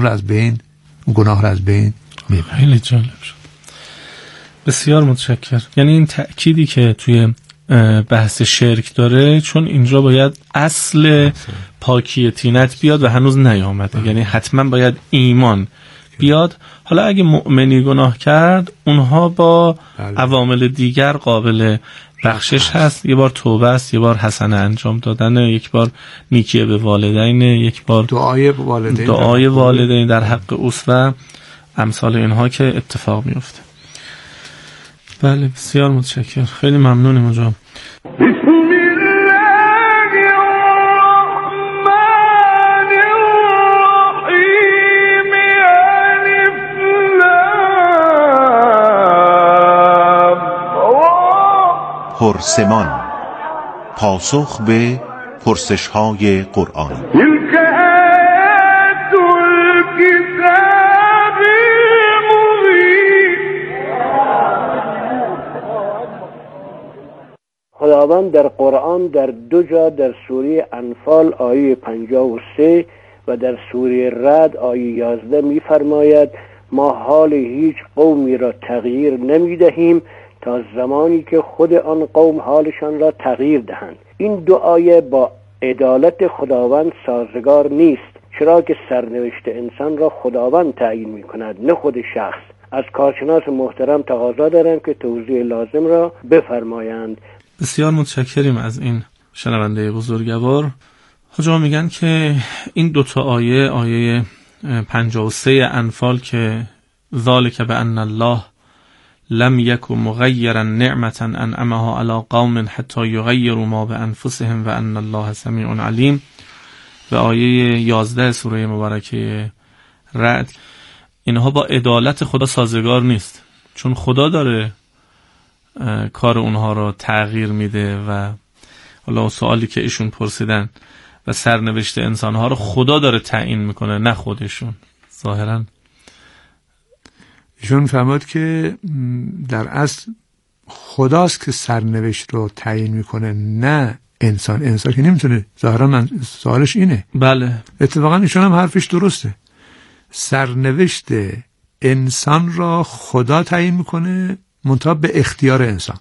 رو از بین، گناه رو از بین میبره. خیلی جالب شد. بسیار متشکرم. یعنی این تأکیدی که توی بحث شرک داره، چون اینجا باید اصل پاکی طینت بیاد و هنوز نیامده، یعنی حتما باید ایمان بیاد. حالا اگه مؤمنی گناه کرد، اونها با عوامل دیگر قابل بخشش هست. یه بار توبه است، یه بار حسنه انجام دادن، یک بار نیکی به والدین، یک بار دعای والدین در حق اوست و امثال اینها که اتفاق میفته. بله بسیار متشکرم، خیلی ممنونیم اونجا. پرسمان، پاسخ به پرسش‌های قرآنی. خداوند در قرآن در دو جا، در سوره انفال آیه 53 و در سوره رعد آیه 11 می‌فرماید ما حال هیچ قومی را تغییر نمی‌دهیم تا زمانی که خود آن قوم حالشان را تغییر دهند. این دو آیه با عدالت خداوند سازگار نیست، چرا که سرنوشت انسان را خداوند تعیین می‌کند نه خود شخص. از کارشناس محترم تقاضا دارم که توضیح لازم را بفرمایند. بسیار متشکریم از این شنونده بزرگوار. حاجا میگن که این دوتا آیه 53 انفال که ذالک بأن الله لم یک مغیرا نعمتا انعمها علی قوم حتی یغیروا ما بانفسهم و ان الله سمیع علیم، و آیه 11 سوره مبارکه رعد، اینها با عدالت خدا سازگار نیست، چون خدا داره کار اونها رو تغییر میده. و حالا سوالی که ایشون پرسیدن و سرنوشت انسانها رو خدا داره تعیین میکنه نه خودشون. ظاهرا ایشون فرمود که در اصل خداست که سرنوشت رو تعیین میکنه نه انسان که نمیتونه. ظاهرا من سوالش اینه. بله اتفاقا ایشون هم حرفش درسته. سرنوشت انسان را خدا تعیین میکنه منتها به اختیار انسان.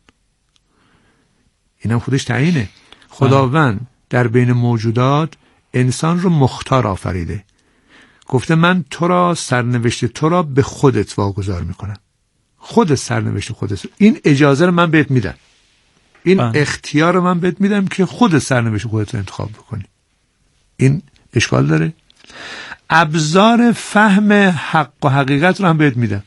اینم خودش تعیینه. خداوند در بین موجودات انسان رو مختار آفریده، گفته من تو را سرنوشت تو را به خودت واگذار میکنم. خودت سرنوشت خودت، این اجازه رو من بهت میدم، این اختیار رو من بهت میدم که خودت سرنوشت خودت رو انتخاب بکنی. این اشکال داره؟ ابزار فهم حق و حقیقت رو هم بهت میدم،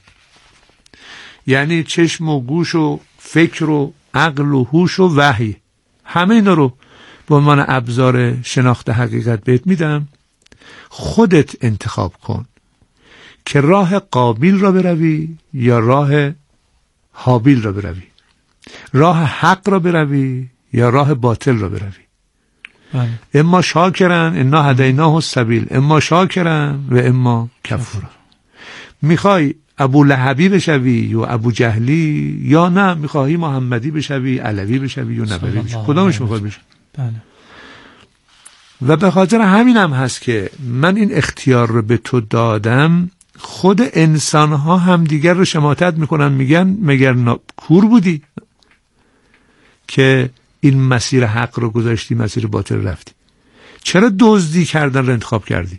یعنی چشم و گوش و فکر و عقل و هوش و وحی، همه اینا رو به عنوان ابزار شناخت حقیقت بهت میدم. خودت انتخاب کن که راه قابیل را بروی یا راه حابیل را بروی، راه حق را بروی یا راه باطل را بروی. اما شاکرن انا هدیناه السبیل، اما شاکرن و اما کفورا. میخوای ابو لهبی بشوی یا ابو جهلی، یا نه میخوای محمدی بشوی، علوی بشوی یا نبوی بشوی، کدامش میخوای بشوی؟ بله. و به خاطر همین هم هست که من این اختیار رو به تو دادم. خود انسان ها هم دیگر رو شماتت میکنن، میگن مگر کور بودی که این مسیر حق رو گذاشتی مسیر باطل رفتی؟ چرا دزدی کردن رو انتخاب کردی؟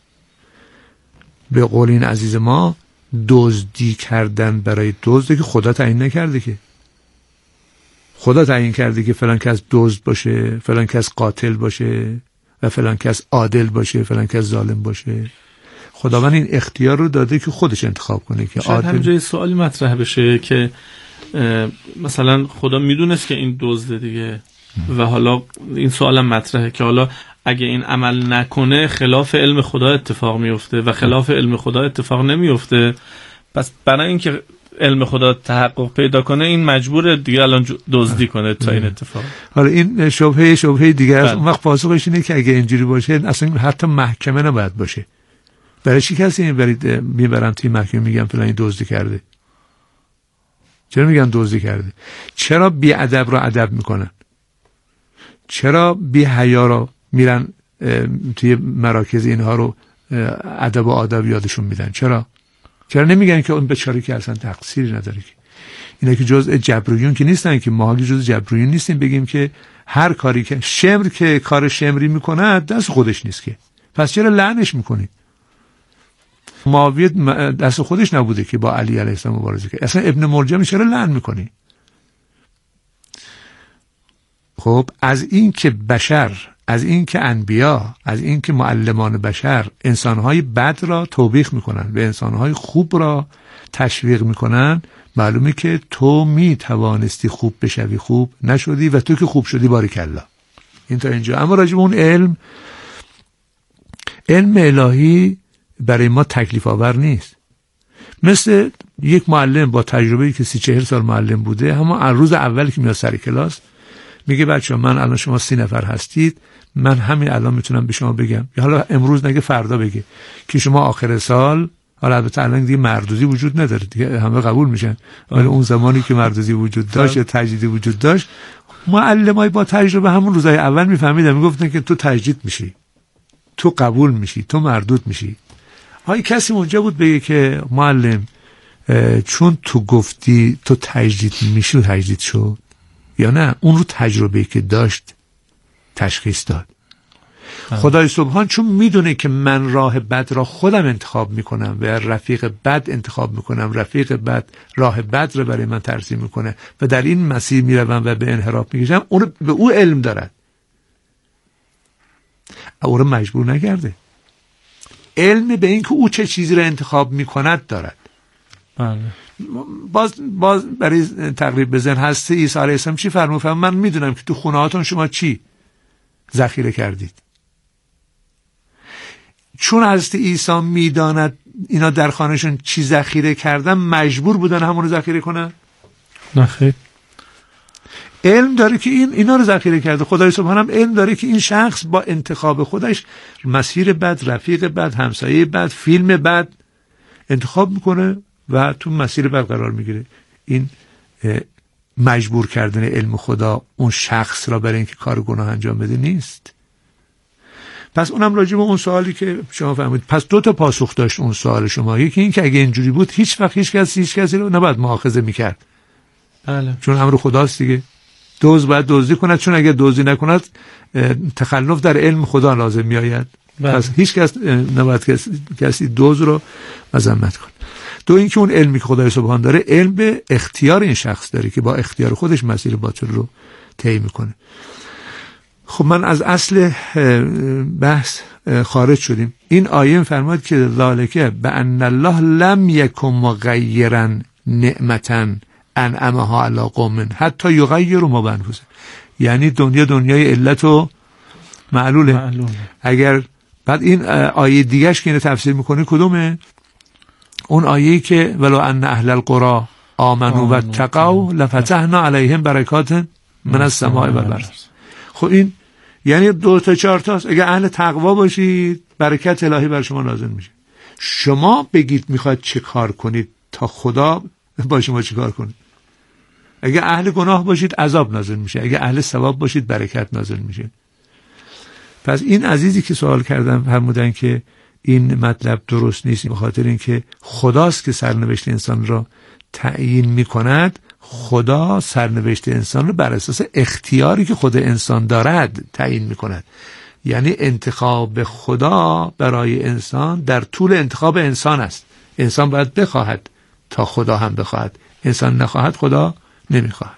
به قول این عزیز ما، دزدی کردن برای دزده که خدا تعیین نکرده، که خدا تعیین کرده که فلان کس دزد باشه، فلان کس قاتل باشه و فلان کس عادل باشه، فلان کس ظالم باشه. خداوند این اختیار رو داده که خودش انتخاب کنه که شاید همینجا سوالی مطرح بشه که مثلا خدا میدونست که این دزده دیگه، و حالا این سوالم مطرحه که حالا اگه این عمل نکنه خلاف علم خدا اتفاق میفته و خلاف علم خدا اتفاق نمیفته، پس برای اینکه علم خدا تحقق پیدا کنه این مجبور دیگه الان دزدی کنه تا این اتفاق. حالا این شبهه دیگه است. اون وقت پاسخش اینه که اگه اینجوری باشه اصلا حتی محکمه نباید باشه. برای چی کسی میبرن توی محکمه میگن فلانی دزدی کرده؟ چرا میگن دزدی کرده؟ چرا بی ادب رو ادب میکنن؟ چرا بی حیا رو میرن توی مراکز اینها رو ادب و آداب یادشون میدن. چرا نمیگن که اون بیچاره که اصلا تقصیری نداره؟ که اینا که جزء جبریون که نیستن، که ما که جزء جبریون نیستیم بگیم که هر کاری که شمر که کار شمری میکنه دست خودش نیست که، پس چرا لعنش میکنی؟ معاویه دست خودش نبوده که با علی علیه السلام مبارزه کرد، اصلا ابن ملجم چرا لعن میکنی؟ خب از این که بشر، از این که انبیا، از این که معلمان بشر انسانهای بد را توبیخ میکنن و انسانهای خوب را تشویق میکنن، معلومه که تو میتوانستی خوب بشوی، خوب نشدی، و تو که خوب شدی باریکلا. این تا اینجا. اما راجب اون علم الهی برای ما تکلیف آور نیست. مثل یک معلم با تجربه‌ای که 30-40 سال معلم بوده، اما روز اولی که میاد سر کلاس میگه بچه‌ها من الان شما 30 نفر هستید، من همین الان میتونم به شما بگم، یا حالا امروز نگه فردا بگه که شما آخر سال، حالا البته الان دیگه مردودی وجود نداره دیگه، همه قبول میشن، ولی اون زمانی که مردودی وجود داشت یا تجدیدی وجود داشت، معلمای با تجربه همون روزهای اول میفهمیدن، میگفتن که تو تجدید میشی، تو قبول میشی، تو مردود میشی. های کسی اونجا بود بگه که معلم چون تو گفتی تو تجدید میشی و تجدید شد، یا نه اون رو تجربه‌ای که داشت تشخیص داد. خدای سبحان چون میدونه که من راه بد را خودم انتخاب میکنم و رفیق بد انتخاب میکنم، رفیق بد راه بد را برای من ترسیم میکنه و در این مسیر میروم و به انحراف میکشم، اون به او علم دارد، او را مجبور نکرده. علم به این که او چه چیزی را انتخاب میکند دارد. بله. باز برای تقریب بزن هسته عیسی علیه السلام چی فرمود؟ من میدونم که تو خونه هاتون شما چی ذخیره کردید. چون حضرت عیسی میداند اینا در خانهشون چی ذخیره کردن، مجبور بودن همون رو ذخیره کنن؟ نه خیر. علم داره که اینا رو ذخیره کرده. خدای سبحان هم علم داره که این شخص با انتخاب خودش مسیر بد، رفیق بد، همسایه بد، فیلم بد انتخاب میکنه و تو مسیر بد قرار میگیره. این مجبور کردن علم خدا اون شخص را برای اینکه کار گناه انجام بده نیست. پس اونم راجع به اون سوالی که شما فهمید، پس 2 تا پاسخ داشت اون سوال شما. یکی این که اگه اینجوری بود هیچ وقت هیچ کسی رو نباید مؤاخذه میکرد. بله. چون امر خداست دیگه. دزد باید دزدی کند، چون اگه دزدی نکند تخلف در علم خدا لازم میآید. پس هیچ کس نباید کسی دزد رو مذمت کنه. 2 اینکه اون علمی که خدای سبحان داره، علم به اختیار این شخص داره که با اختیار خودش مسیر باطل رو طی میکنه. خب من از اصل بحث خارج شدیم. این آیه فرمود که ذالک بان الله لم یکن مغیرا نعمتا انعمها علی قوم حتی یغیروا ما بانفسهم. یعنی دنیای علت و معلوله. اگر بعد این آیه دیگهش که اینو تفسیر میکنه کدومه؟ اون آیه‌ای که ولو ان اهل القرى آمنوا واتقوا لفتحنا علیهم برکات من السماء والارض. خب این یعنی 2 تا 4 تاست. اگه اهل تقوا باشید برکت الهی بر شما نازل میشه. شما بگید میخواید چه کار کنید تا خدا با شما چه کار کنه. اگه اهل گناه باشید عذاب نازل میشه، اگه اهل ثواب باشید برکت نازل میشه. پس این عزیزی که سوال کردم فرمودن که این مطلب درست نیست، به خاطر اینکه خداست که سرنوشت انسان را تعیین میکند. خدا سرنوشت انسان رو بر اساس اختیاری که خود انسان دارد تعیین میکند. یعنی انتخاب خدا برای انسان در طول انتخاب انسان است. انسان باید بخواهد تا خدا هم بخواهد. انسان نخواهد خدا نمیخواهد.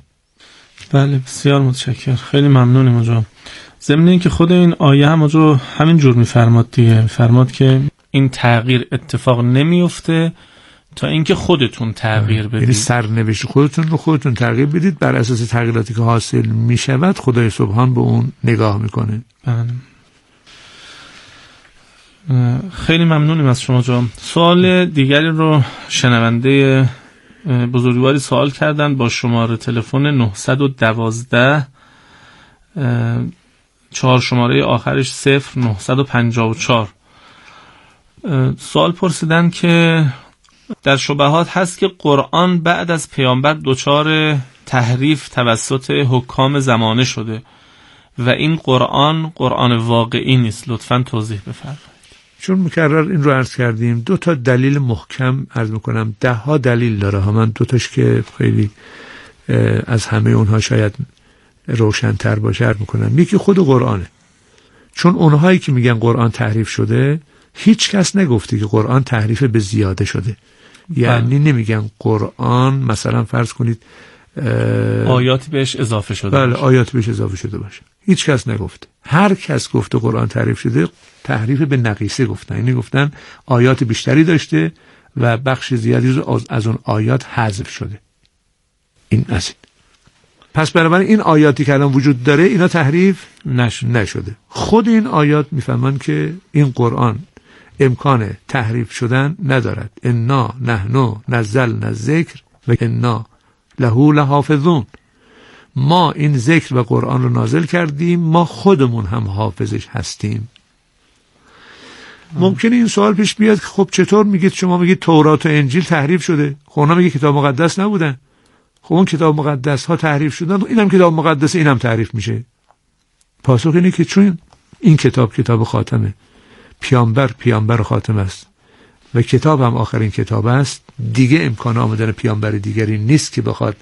بله بسیار متشکرم، خیلی ممنونیم آقا. ضمن این که خود این آیه هم آقا همین جور میفرماد دیگه، میفرماد که این تغییر اتفاق نمیفته تا اینکه خودتون تغییر بدید. یعنی سرنوشت خودتون رو خودتون تغییر بدید، بر اساس تغییراتی که حاصل میشود خدای سبحان به اون نگاه میکنه. بله. خیلی ممنونیم از شما جان. سوال دیگری رو شنونده بزرگواری سوال کردن با شماره تلفن 912 4 شماره آخرش 0954. سوال پرسیدن که در شبهات هست که قرآن بعد از پیامبر دچار تحریف توسط حکام زمانه شده و این قرآن واقعی نیست. لطفاً توضیح بفرمایید. چون مکرر این رو عرض کردیم 2 تا دلیل محکم عرض میکنم، 10 دلیل داره ها، من 2 تاش که خیلی از همه اونها شاید روشن‌تر باشه عرض میکنم. یکی خود قرآنه، چون اونهایی که میگن قرآن تحریف شده هیچ کس نگفته که قرآن تحریف به زیاده شده. یعنی نمیگن قرآن مثلا فرض کنید آیاتی بهش اضافه شده. بله آیاتی بهش اضافه شده باشه، هیچ کس نگفته. هر کس گفته قرآن تحریف شده تحریف به نقیصه گفتن، یعنی گفتن آیات بیشتری داشته و بخش زیادی رو از اون آیات حذف شده. این اصل. پس بنابراین این آیاتی که الان وجود داره اینا تحریف نشده. خود این آیات میفهمن که این قرآن امکان تحریف شدن ندارد. انا نحن نزلنا الذکر و انا له لحافظون. ما این ذکر و قرآن رو نازل کردیم، ما خودمون هم حافظش هستیم. ممکنه این سوال پیش بیاد که خب چطور میگید شما میگید تورات و انجیل تحریف شده، خب اونا میگه کتاب مقدس نبودن، خب اون کتاب مقدس ها تحریف شدن، اینم کتاب مقدس اینم تحریف میشه. پاسخ اینه که چون این کتاب خاتمه، پیامبر خاتم است و کتاب هم آخرین کتاب است، دیگه امکان آمدن پیامبر دیگری نیست که بخواد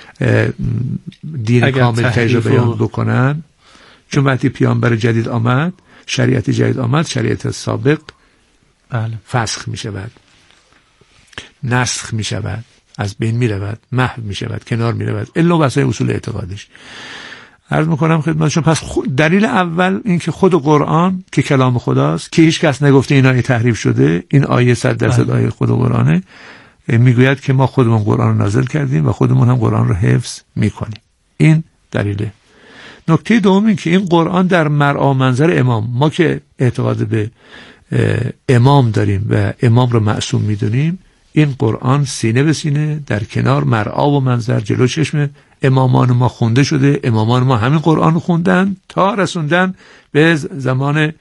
دین کامل تجربه بیان بکنن. چون وقتی پیامبر جدید آمد، شریعت جدید آمد، شریعت سابق فسخ می شود، نسخ می شود، از بین می رود، محو می شود، کنار می رود، الا واسه اصول اعتقادش. عرض میکنم خدمتشون. پس دلیل اول این که خود قرآن که کلام خداست، که هیچ کس نگفته این آیه تحریف شده، این آیه 100% آیه خود قرآنه، میگوید که ما خودمون قرآن رو نازل کردیم و خودمون هم قرآن رو حفظ میکنیم. این دلیله. نکته دوم این که این قرآن در مرعا منظر امام، ما که اعتقاد به امام داریم و امام رو معصوم میدونیم، این قرآن سینه به سینه در کنار مرعا و منظر جلو چشم امامان ما خونده شده. امامان ما همین قرآن رو خوندن تا رسوندن به زمان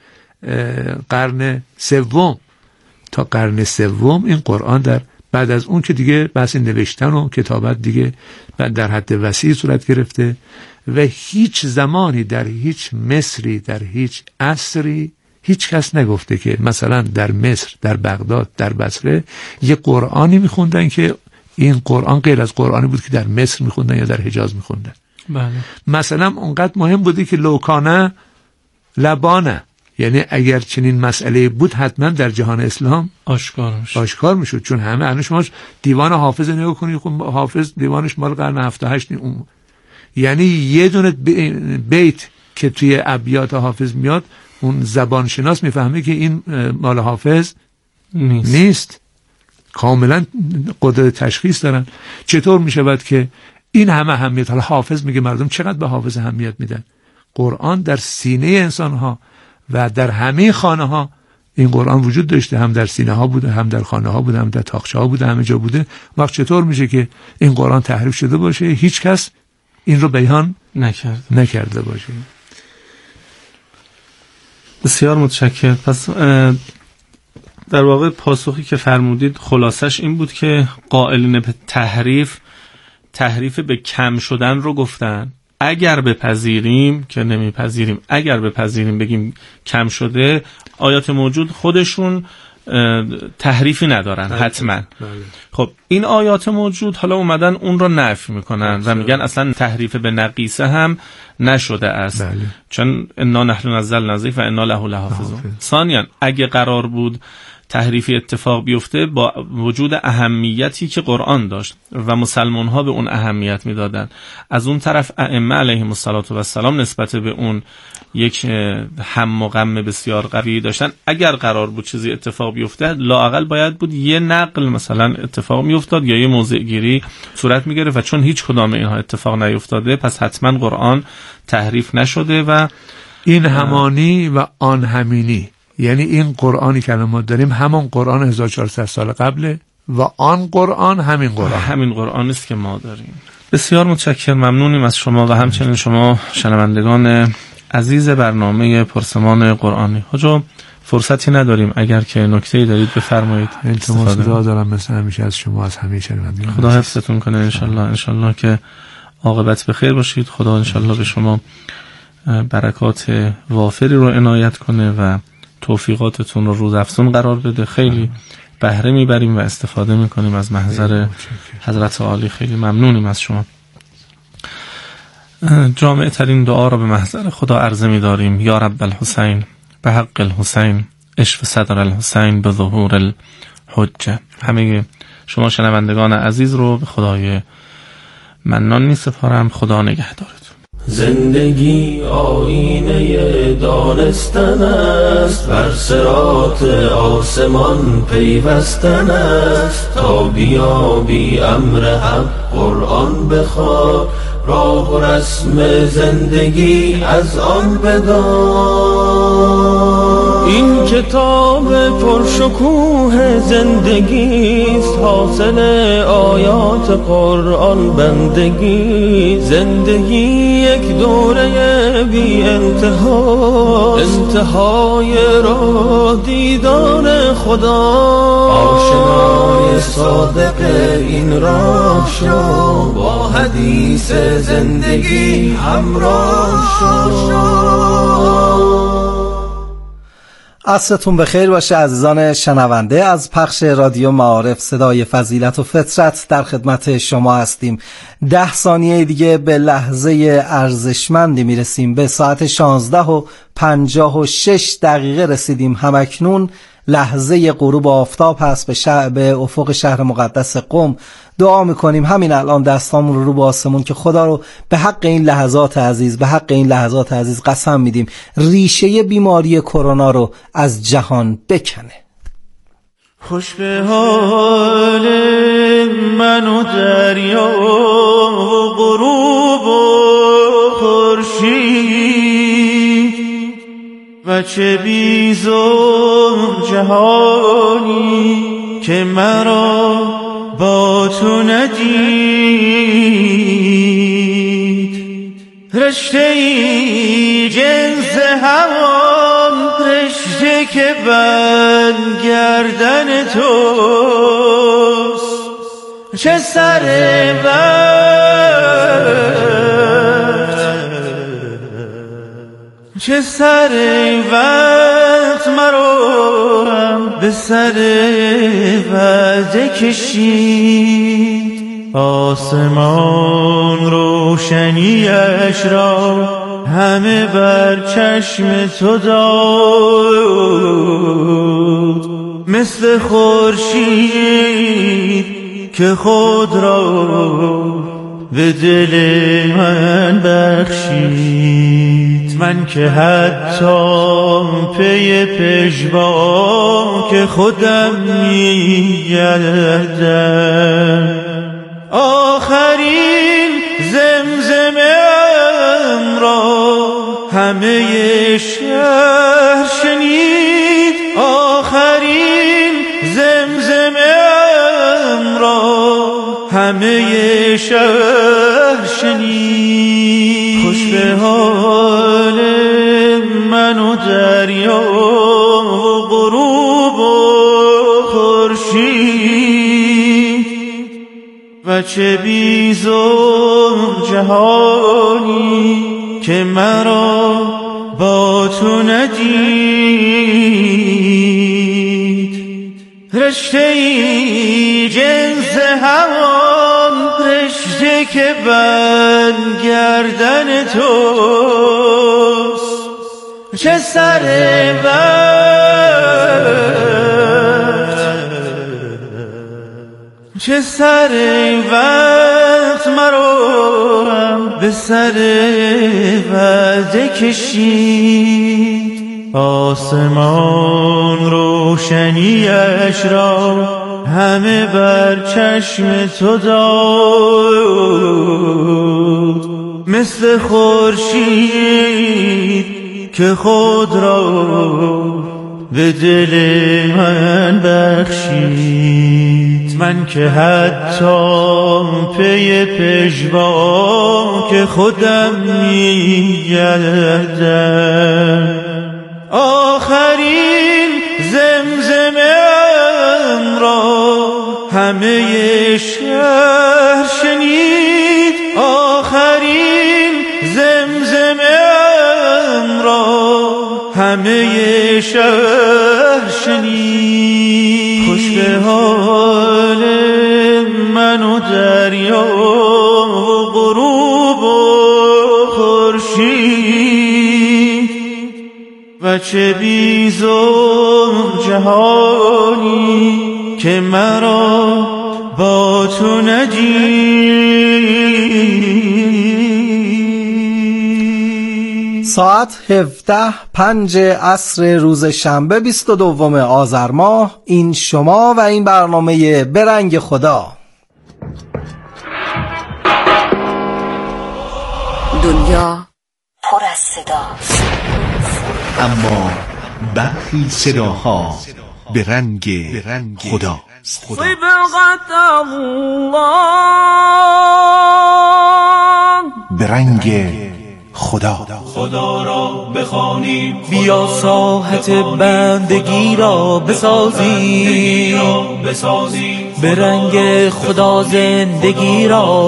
قرن سوم. تا قرن سوم این قرآن در بعد از اون که دیگه بحث نوشتن و کتابت دیگه در حد وسیع صورت گرفته و هیچ زمانی در هیچ مصری در هیچ عصری هیچ کس نگفته که مثلا در مصر، در بغداد، در بصره یه قرآنی میخوندن که این قرآن غیر از قرآنی بود که در مصر میخوندن یا در حجاز میخوندن. بله. مثلا اونقدر مهم بودی که لوکانه لبانه، یعنی اگر چنین مسئله بود حتما در جهان اسلام آشکار میشد. چون همه الان شما دیوان حافظ نگاه کنید، حافظ دیوانش مال قرن 7-8 یعنی یه دونه بیت که توی ابیات حافظ میاد، اون زبان شناس میفهمه که این مال حافظ نیست. کاملا قدرت تشخیص دارن. چطور میشود که این همه اهمیت، حالا حافظ میگه مردم چقدر به حافظ اهمیت میدن، قرآن در سینه انسان ها و در همه خانه ها این قرآن وجود داشته، هم در سینه ها بوده، هم در خانه ها بوده، هم در تاقچه ها بوده، همه جا بوده. وقت چطور میشه که این قرآن تحریف شده باشه، هیچ کس این رو بیان نکرده باشه؟ بسیار متشکرم. پس در واقع پاسخی که فرمودید خلاصش این بود که قائلین به تحریف به کم شدن رو گفتن. اگر بپذیریم که نمیپذیریم، اگر بپذیریم بگیم کم شده، آیات موجود خودشون تحریفی ندارن حتما. خب این آیات موجود حالا اومدن اون رو نفی میکنن و میگن اصلا تحریف به نقیصه هم نشده است. چون انا نحن نزلنا الذکر و انا له لحافظون. ثانیاً اگه قرار بود تحریفی اتفاق بیفته با وجود اهمیتی که قرآن داشت و مسلمان ها به اون اهمیت میدادن، از اون طرف ائمه علیهم السلام نسبت به اون یک هم و غم بسیار قوی داشتن. اگر قرار بود چیزی اتفاق بیفته، لااقل باید بود یه نقل مثلا اتفاق میافتاد یا یه موضع گیری صورت میگیره و چون هیچ کدام اینها اتفاق نیفتاده، پس حتما قرآن تحریف نشده و این همانی و آن همینی، یعنی این قرآنی که ما داریم همان قرآن 1400 سال قبله و آن قرآن همین قرآن است که ما داریم. بسیار متشکرم، ممنونیم از شما و همچنین شما شنوندگان عزیز برنامه پرسمان قرآنی. حاجا فرصتی نداریم، اگر که نکته‌ای دارید بفرمایید. التماس دعا دارم مثل همیشه از شما، از همه شنوندگان. خدا حفظتون کنه انشالله که عاقبت به خیر باشید. خدا انشالله به شما برکات وافری رو عنایت کنه و توفیقاتتون رو روزافزون قرار بده. خیلی بهره میبریم و استفاده میکنیم از محضر حضرت عالی. خیلی ممنونیم از شما. جامع ترین دعا را به محضر خدا عرضه می‌داریم: یا رب الحسین به حق الحسین اشف صدر الحسین به ظهور الحجه. همه شما شنوندگان عزیز رو به خدای منان می‌سپارم. خدا نگهدارتون. زندگی آینه دانستن است، بر صراط آسمان پیوستن است. تا بیابی امر حق قرآن بخوان، راه و رسم زندگی از آن بدان. این کتاب پرشکوه زندگیست، حاصل آیات قرآن بندگی. زندگی یک دوره بی انتها، انتهای راه دیدار خدا. آشنای صادق این راه شو، با حدیث زندگی همراه شو. عصرتون بخیر باشه عزیزان شنونده. از پخش رادیو معارف صدای فضیلت و فطرت در خدمت شما هستیم. 10 ثانیه دیگه به لحظه ارزشمندی میرسیم. به ساعت 16:56 رسیدیم. همکنون لحظه غروب آفتاب هست. به افق شهر مقدس قم دعا میکنیم همین الان دستامون رو به آسمون که خدا رو به حق این لحظات عزیز قسم میدیم ریشه بیماری کرونا رو از جهان بکنه. خوش به حال من و دریا و غروب و خورشید، و چه بیزم جهانی که مرا با تو ندید. رشته ای جنس همان، رشته که بر گردن توست. چه سر وقت مرا به سر وعده کشید. آسمان روشنیش را همه بر چشم تو داد. مثل خورشید که خود را به دل من بخشید. من که حتی پی پژواک خودم می‌گردم. آخرین زمزمه‌ام را همه شهر شنید. آخرین زمزمه‌ام را همه شهر شنید. خوش به حال من و دریا و غروب و خورشید، و چه بیزم جهانی که مرا با تو ندید. رشته ای جنس همان، رشته که بر گردن توست. چه سر وقت مرا به سر وعده کشید. آسمان روشنیش را همه بر چشم تو داد. مثل خورشید که خود را به دل من بخشید. من که حتی پی پژواک خودم می‌گردم. آخرین زمزمه‌ام را همه شهر شنید. آخرین زمزمه‌ام را همه شهر شنید. خوش به حال من و دریا و غروب و خورشید و چه بیزم جهانی که مرا با تو ندید. ساعت 17:05 عصر روز شنبه 22 آذر ماه. این شما و این برنامه به رنگ خدا. دنیا پر از صداست، اما برخی صداها به رنگ خدا. صبغت الله، به رنگ خدا. خدا را بخوانیم، بیا ساحت بندگی را بسازیم، به رنگ خدا زندگی را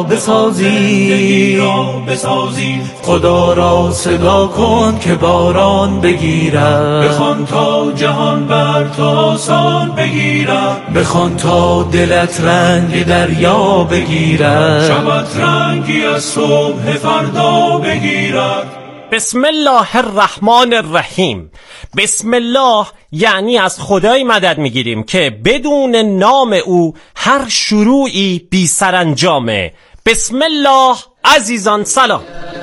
بسازیم. خدا را صدا کن که باران بگیرد، بخوان تا جهان بر تو آسان بگیرد، بخوان تا دلت رنگ دریا بگیرد، شبت رنگی از صبح فردا بگیرد. بسم الله الرحمن الرحیم. بسم الله یعنی از خدای مدد میگیریم که بدون نام او هر شروعی بی سرانجامه. بسم الله. عزیزان سلام.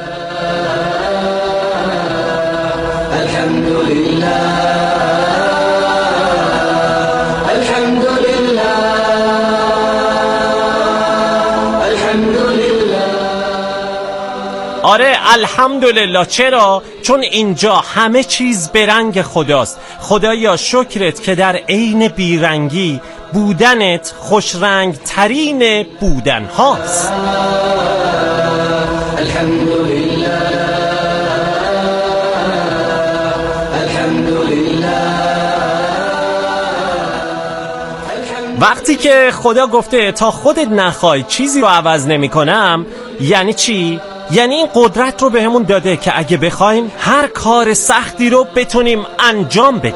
آره الحمدلله. چرا؟ چون اینجا همه چیز به رنگ خداست. خدایا شکرت که در عین بیرنگی بودنت خوشرنگ ترین بودن هاست. وقتی که خدا گفته تا خودت نخوای چیزی رو عوض نمی کنم، یعنی چی؟ یعنی این قدرت رو به همون داده که اگه بخوایم هر کار سختی رو بتونیم انجام بدیم.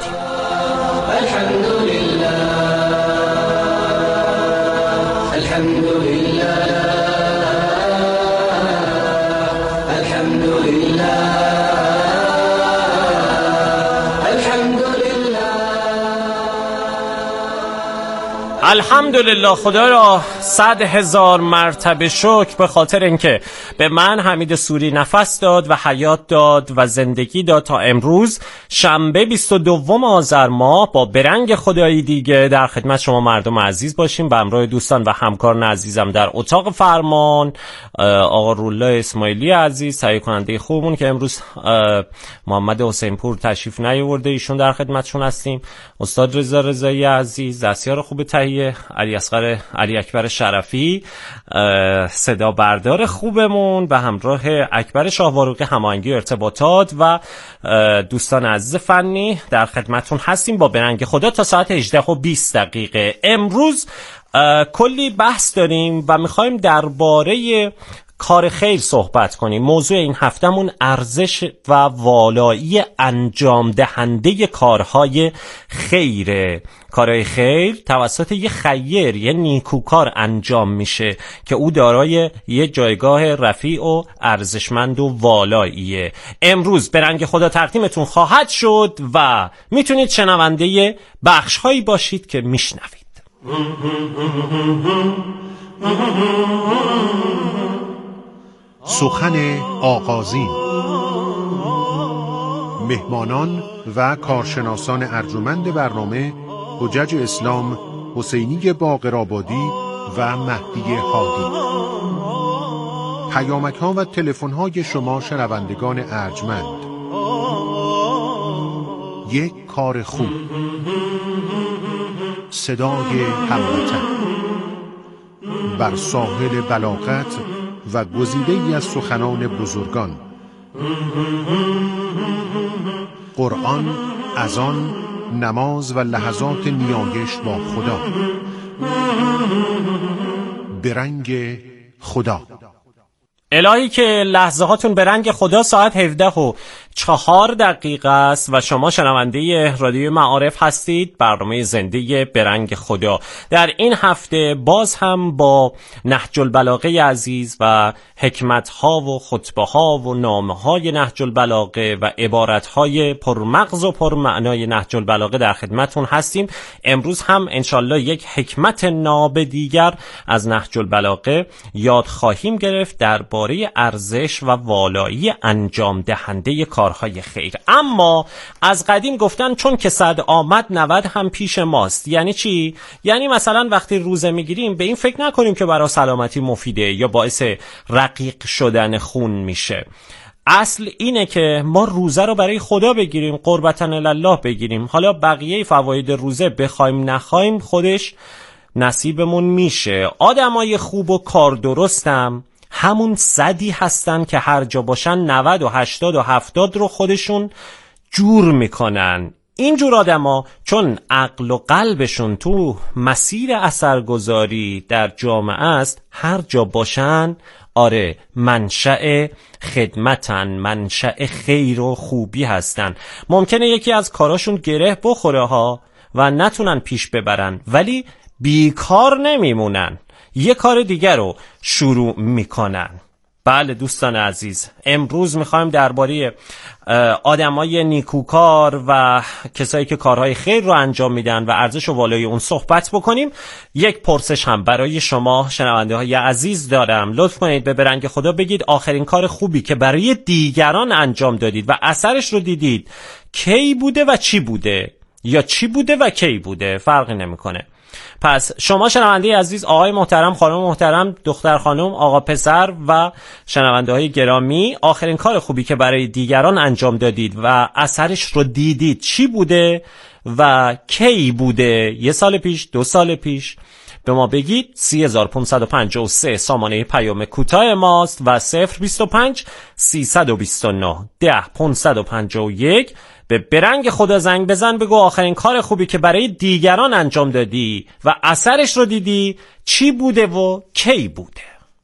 الحمدلله. خدا را 100,000 مرتبه شکر به خاطر اینکه به من حمید سوری نفس داد و حیات داد و زندگی داد تا امروز شنبه 22 آذر ماه با برنگ خدایی دیگه در خدمت شما مردم عزیز باشیم. به همراه دوستان و همکاران عزیزم در اتاق فرمان آقا رولا اسماعیلی عزیز، تهیه کننده خوبمون که امروز محمد حسین پور تشریف نیاورده، ایشون در خدمتشون هستیم. استاد رضا رضایی عزیز، دستیار خوب تهیه، علی اکبر شرفی صدا بردار خوبمون به همراه اکبر شاهواروقی هماهنگی ارتباطات و دوستان عزیز فنی در خدمتتون هستیم با برنگ خدا تا ساعت 18:20. امروز کلی بحث داریم و میخوایم درباره کار خیر صحبت کنیم. موضوع این هفتمون ارزش و والایی انجام دهنده کارهای خیره. کارهای خیر توسط یه خیر، یه نیکوکار انجام میشه که او دارای یه جایگاه رفیع و ارزشمند و والاییه. امروز به رنگ خدا تقدیمتون خواهد شد و میتونید شنونده بخشهایی باشید که میشنوید. سخن آغازین. مهمانان و کارشناسان ارجمند برنامه حجج اسلام حسینی باقرآبادی و مهدی هادی. پیامک‌ها و تلفن‌های شما شنوندگان ارجمند. یک کار خوب، صدای هموطن بر ساحل بلاغت و گزیده‌ای از سخنان بزرگان. قرآن، اذان، نماز و لحظات نیایش با خدا. به رنگ خدا. الهی که لحظه هاتون به رنگ خدا ساعت 4 دقیقه است و شما شنونده رادیو معارف هستید، برنامه زنده برنگ خدا. در این هفته باز هم با نهج البلاغه عزیز و حکمت‌ها و خطبه‌ها و نامه‌های نهج البلاغه و عبارت‌های پرمغز و پرمعنای نهج البلاغه در خدمتون هستیم. امروز هم انشالله یک حکمت ناب دیگر از نهج البلاغه یاد خواهیم گرفت درباره ارزش و والایی انجام دهنده کارهای خیر. اما از قدیم گفتن چون که صد آمد 90 هم پیش ماست. یعنی چی؟ یعنی مثلا وقتی روزه میگیریم به این فکر نکنیم که برای سلامتی مفیده یا باعث رقیق شدن خون میشه. اصل اینه که ما روزه رو برای خدا بگیریم، قربتن الله بگیریم. حالا بقیه فواید روزه بخوایم نخوایم خودش نصیبمون میشه. آدمای خوب و کار درستم همون 100 هستن که هر جا باشن 90 و 80 و 70 رو خودشون جور میکنن. اینجور آدما چون عقل و قلبشون تو مسیر اثرگذاری در جامعه است، هر جا باشن آره منشأ خدمتن، منشأ خیر و خوبی هستن. ممکنه یکی از کاراشون گره بخوره ها و نتونن پیش ببرن، ولی بیکار نمیمونن، یه کار دیگر رو شروع میکنن. بله دوستان عزیز، امروز میخوایم درباره آدمای نیکوکار و کسایی که کارهای خیر رو انجام میدن و ارزش و والای اون صحبت بکنیم. یک پرسش هم برای شما شنونده های عزیز دارم. لطف کنید به برنگ خدا بگید آخرین کار خوبی که برای دیگران انجام دادید و اثرش رو دیدید کی بوده و چی بوده، یا چی بوده و کی بوده، فرقی نمیکنه. پس شما شنونده عزیز، آقای محترم، خانم محترم، دختر خانم، آقا پسر و شنونده های گرامی، آخرین کار خوبی که برای دیگران انجام دادید و اثرش رو دیدید چی بوده و کی بوده؟ 1 سال پیش، 2 سال پیش؟ به ما بگید. 3553 سامانه پیام کوتاه ماست و 025 329 10 551. به برنگ خدا زنگ بزن، بگو آخرین کار خوبی که برای دیگران انجام دادی و اثرش رو دیدی چی بوده و کی بوده.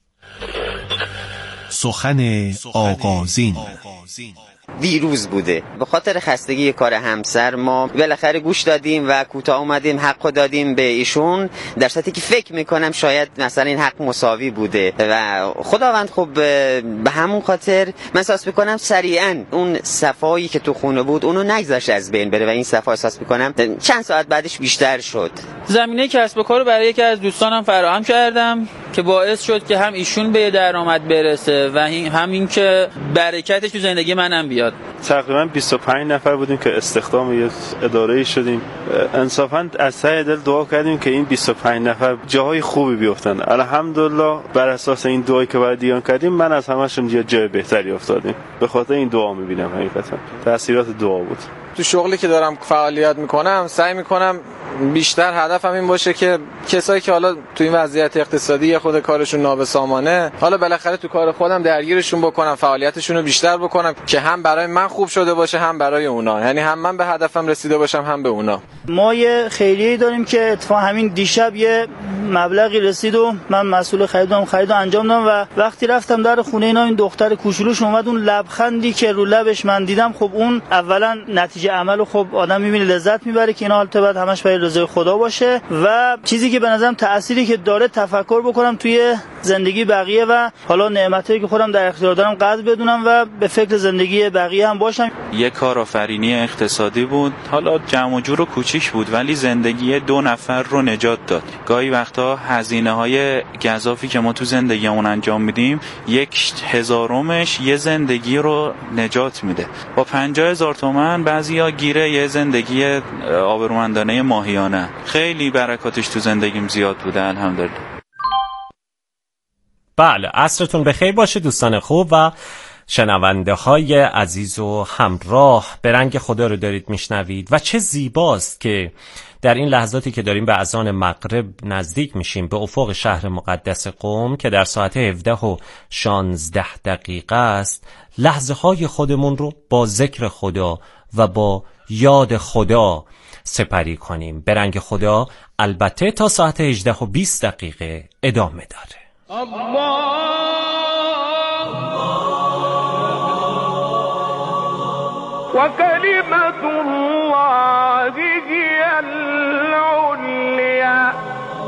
سخن آغازین. دیروز بوده. به خاطر خستگی کار همسر ما بالاخره گوش دادیم و کوتاه اومدیم، حقو دادیم به ایشون، در صورتی که فکر میکنم شاید مثلا این حق مساوی بوده و خداوند خب به همون خاطر من احساس میکنم سریعا اون صفایی که تو خونه بود اونو نگذاشت از بین بره و این صفا احساس میکنم چند ساعت بعدش بیشتر شد. زمینه کسب و کار رو برای یکی از دوستانم فراهم کردم که باعث شد که هم ایشون به درآمد برسه و همین که برکتش تو زندگی منم بیاد. تقریبا 25 نفر بودیم که استخدام یه اداره‌ای شدیم. انصافا از ته دل دعا کردیم که این 25 نفر جاهای خوبی بیفتن. الحمدلله بر اساس این دعایی که برای دیگران کردیم من از همشون یه جای بهتری افتادیم. به خاطر این دعا می‌بینم حقیقتا تأثیرات دعا بود. تو شغلی که دارم فعالیت میکنم سعی میکنم بیشتر هدفم این باشه که کسایی که حالا تو این وضعیت اقتصادی خود کارشون نابسامانه، حالا بالاخره تو کار خودم درگیرشون بکنم، فعالیتشون رو بیشتر بکنم که هم برای من خوب شده باشه هم برای اونا، یعنی هم من به هدفم رسیده باشم هم به اونا. ما یه خیریه‌ای داریم که اتفاقا همین دیشب یه مبلغی رسید و من مسئول خرید انجام دادم و وقتی رفتم در خونه اینا این دختر کوچولوش اومد، اون لبخندی که رو لبش من دیدم، خب اون اولا نتیجه عملو خب آدم میبینه لذت میبره که اینا البته همش برای رضای خدا باشه و چیزی که به نظرم تأثیری که داره تفکر بکنم توی زندگی بقیه و حالا نعمتایی که خودم در اختیار دارم قدر بدونم و به فکر زندگی بقیه هم باشم. یه کارآفرینی اقتصادی بود، حالا جمع و جور و کوچیک بود ولی زندگی 2 نفر رو نجات داد. گاهی وقتا هزینه‌های گزافی که ما تو زندگیمون انجام میدیم 1/1000 یه زندگی رو نجات میده. با 50,000 تومان بعضیا گیره یه زندگی آبرومندانه ماهیانه. خیلی برکاتش تو زندگیم زیاد بوده الحمدلله. بله، عصرتون بخیر باشه دوستان خوب و شنونده های عزیز و همراه. برنگ خدا رو دارید میشنوید و چه زیباست که در این لحظاتی که داریم به اذان مغرب نزدیک میشیم به افق شهر مقدس قم که در ساعت 17:16 است، لحظه های خودمون رو با ذکر خدا و با یاد خدا سپری کنیم. برنگ خدا البته تا ساعت 18:20 ادامه داره. وكلمة